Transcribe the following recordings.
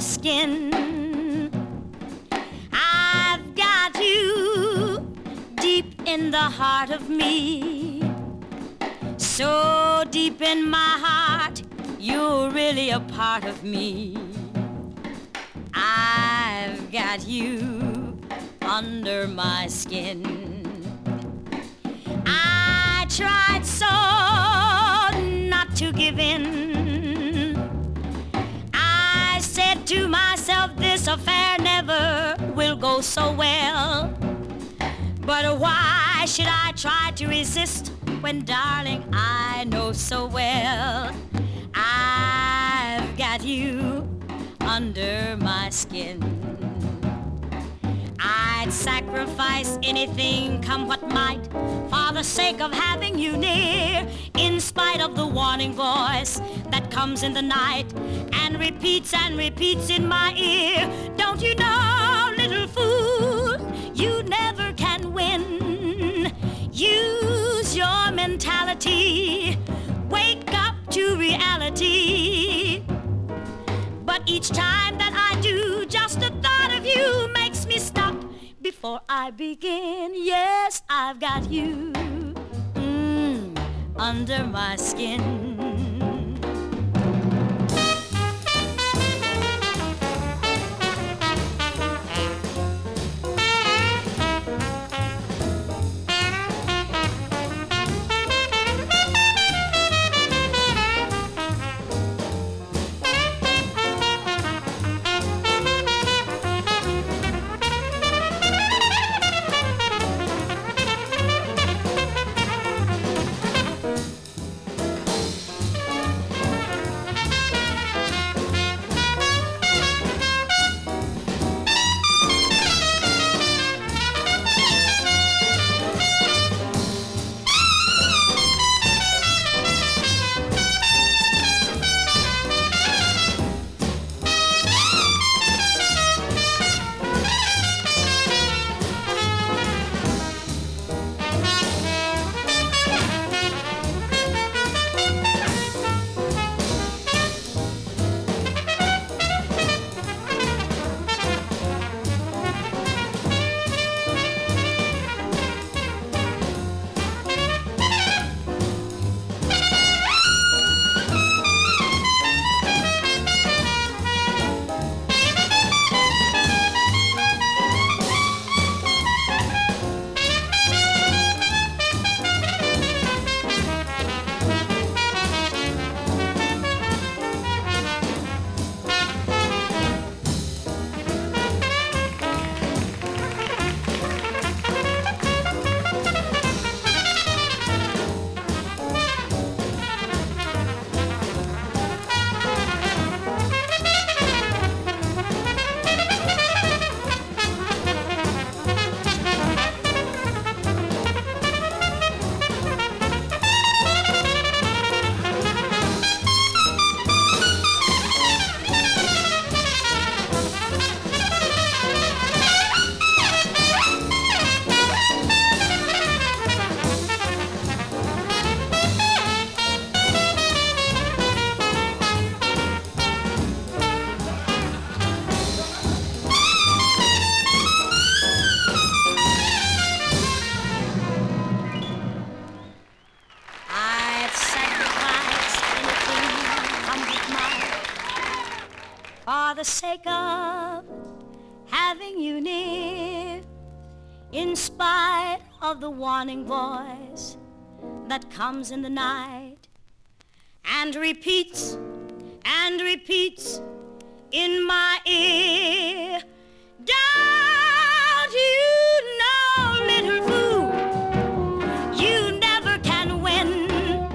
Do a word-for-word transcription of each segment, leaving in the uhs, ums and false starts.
skin. I've got you deep in the heart of me, so deep in my heart, you're really a part of me. I've got you under my skin. I tried so not to give in. I said to myself, this affair never will go so well. But why should I try to resist when, darling, I know so well I've got you under my skin. I'd sacrifice anything, come what might, for the sake of having you near, in spite of the warning voice that comes in the night and repeats and repeats in my ear. Don't you know, little fool, you never can win. Use your mentality, wake up to reality. But each time that I do, just the thought of you makes me stop before I begin. Yes, I've got you mm, under my skin. For the sake of having you near, in spite of the warning voice that comes in the night and repeats and repeats in my ear. Don't you know, little fool, you never can win.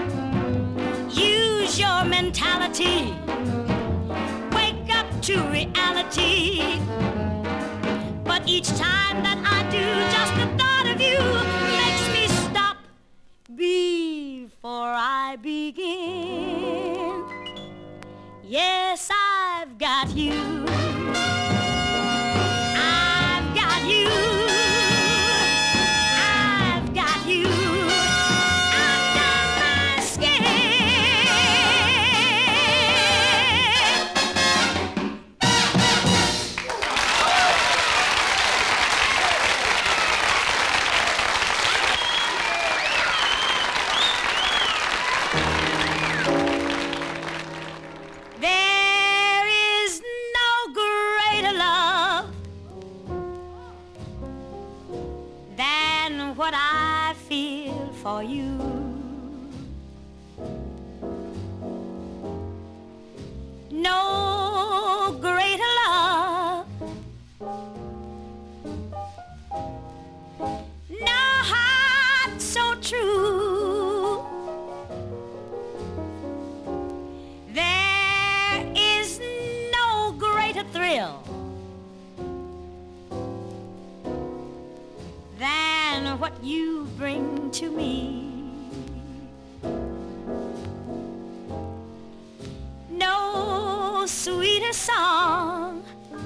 Use your mentality, wake up to reality. But each time that I do, just the thought of you makes me stop before I begin. Yes, I've got you. I've got you. I've got you under my skin. for you. No greater love, no heart so true. There is no greater thrill than what you bring to me. No sweeter song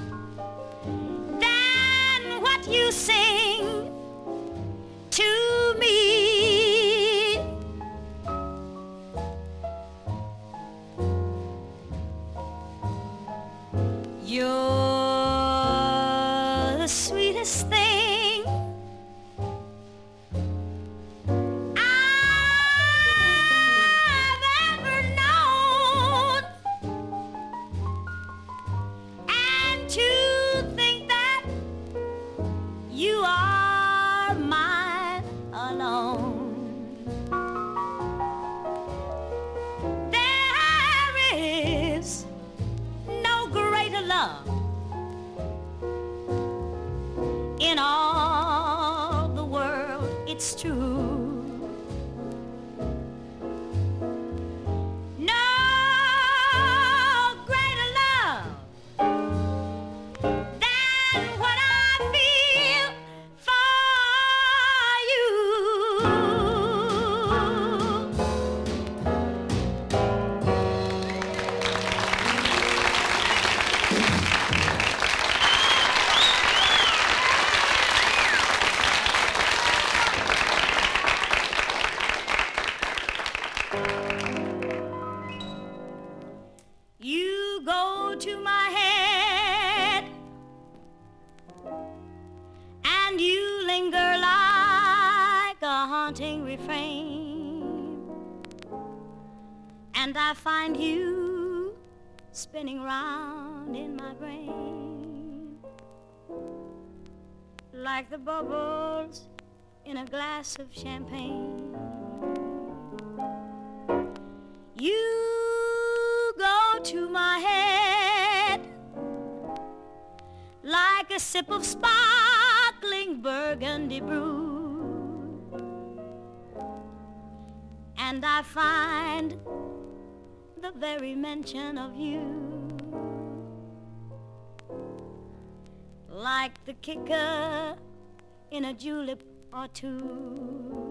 than what you sing to me. You're the sweetest thing I've ever known, and to think that you are mine alone. There is no greater love in all the world, it's true. No greater love than what I feel for you. You go to my head and you linger like a haunting refrain, and I find you spinning round in my brain like the bubbles in a glass of champagne. You go to my head like a sip of sparkling burgundy brew, and I find the very mention of you like the kicker in a julep or two.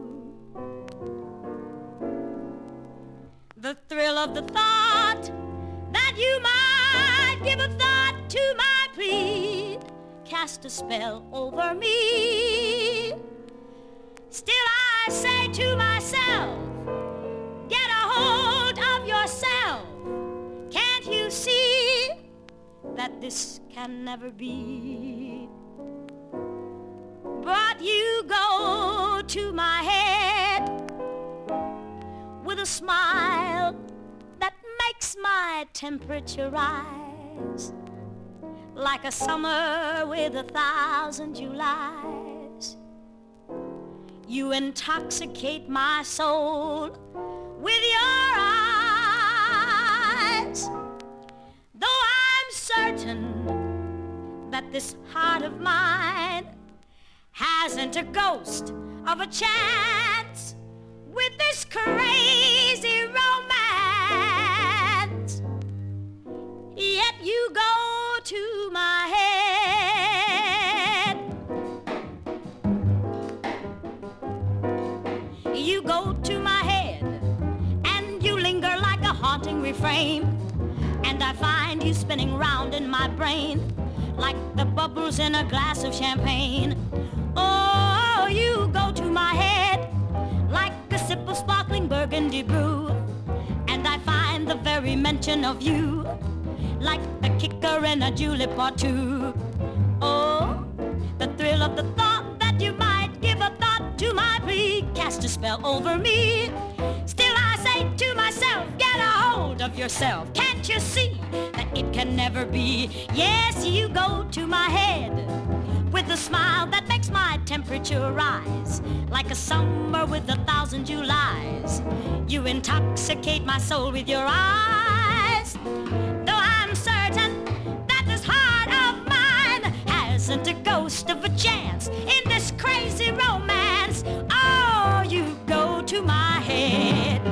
The thrill of the thought that you might give a thought to my plea cast a spell over me. Still I say to myself, get a hold of yourself. Can't you see that this can never be? But you go to my head with a smile that makes my temperature rise like a summer with a thousand Julys. You intoxicate my soul with your eyes. Though I'm certain that this heart of mine hasn't a ghost of a chance with this crazy romance, yet you go to my head. You go to my head and you linger like a haunting refrain, and I find you spinning round in my brain like the bubbles in a glass of champagne. Oh, you go to my head like a sip of sparkling burgundy brew, and I find the very mention of you like the kicker in a julep or two. Oh, the thrill of the thought that you might give a thought to my plea cast a spell over me. Still I say to myself, get a hold of yourself. Can't you see that it can never be? Yes, you go to my head with with a smile that makes my temperature rise, like a summer with a thousand Julys. You intoxicate my soul with your eyes, though I'm certain that this heart of mine hasn't a ghost of a chance in this crazy romance. Oh, you go to my head.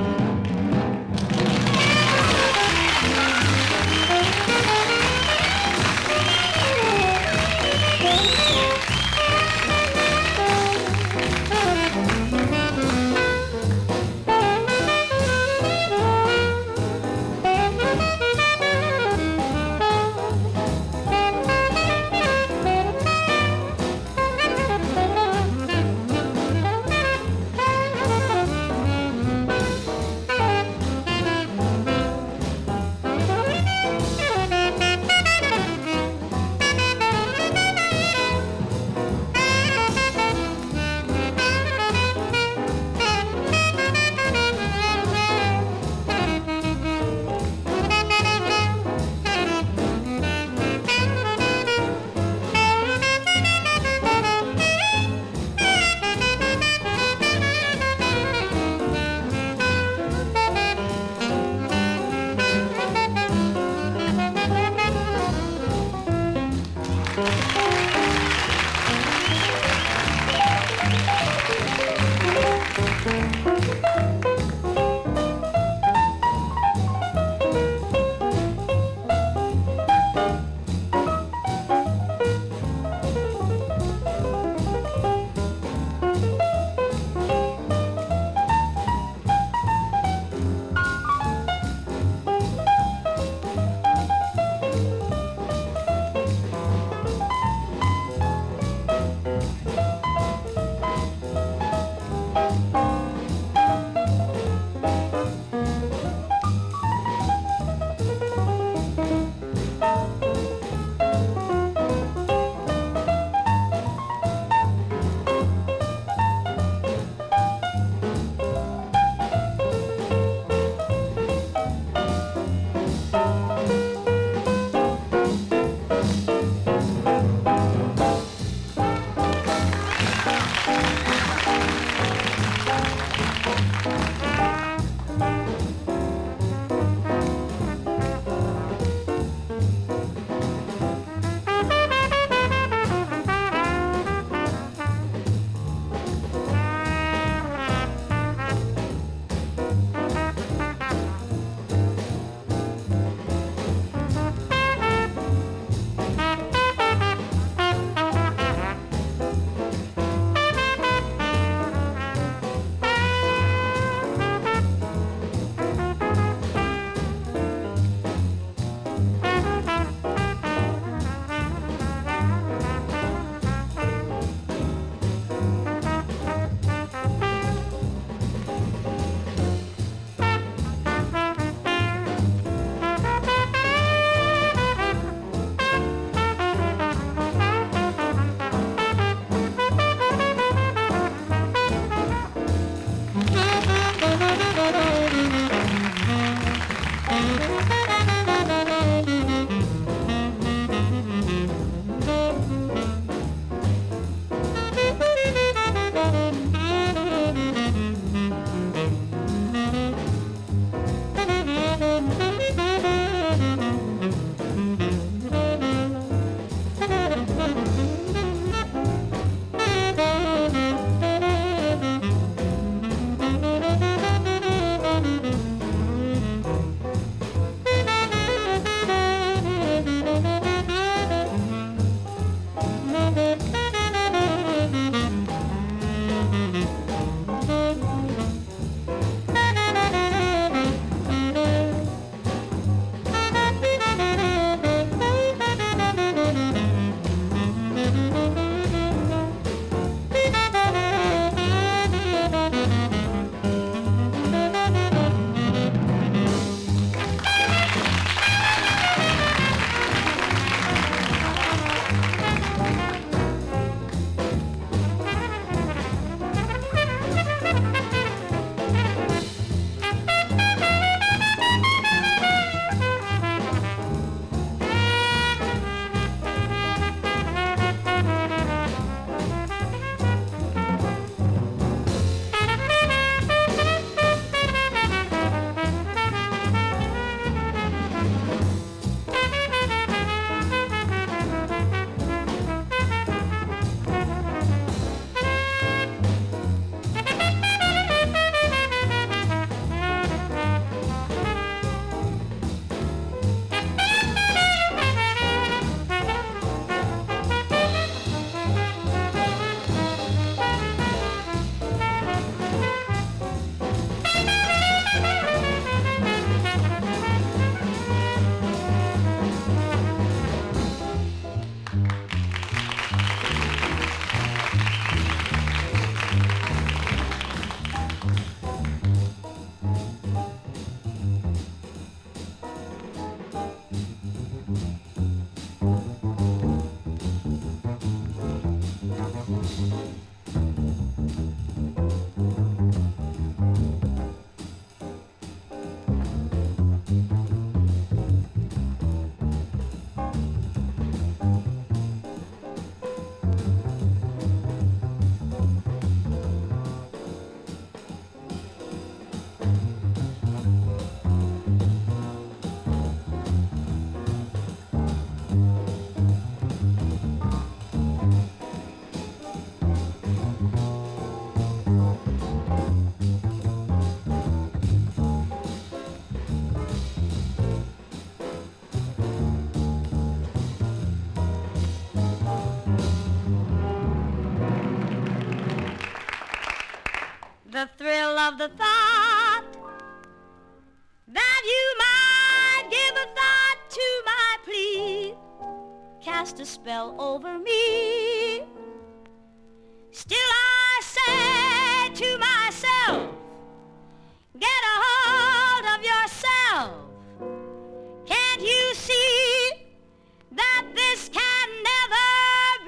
of the thought that you might give a thought to my plea, cast a spell over me. Still I say to myself, get a hold of yourself. Can't you see that this can never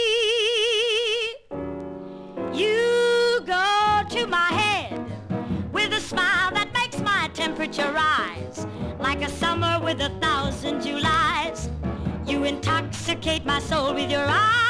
be? You go to my head with a smile that makes my temperature rise like a summer with a thousand Julys. You intoxicate my soul with your eyes.